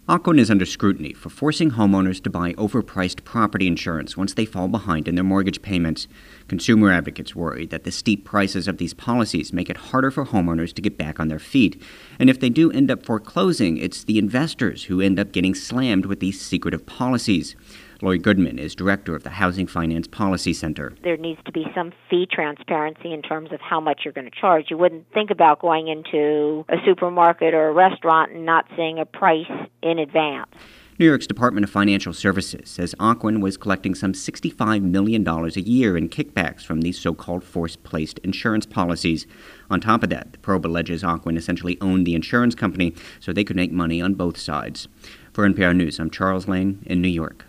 Ocwen is under scrutiny for forcing homeowners to buy overpriced property insurance once they fall behind in their mortgage payments. Consumer advocates worry that the steep prices of these policies make it harder for homeowners to get back on their feet. And if they do end up foreclosing, it's the investors who end up getting slammed with these secretive policies. Lori Goodman is director of the Housing Finance Policy Center. There needs to be some fee transparency in terms of how much you're going to charge. You wouldn't think about going into a supermarket or a restaurant and not seeing a price in advance. New York's Department of Financial Services says Ocwen was collecting some $65 million a year in kickbacks from these so-called force-placed insurance policies. On top of that, the probe alleges Ocwen essentially owned the insurance company so they could make money on both sides. For NPR News, I'm Charles Lane in New York.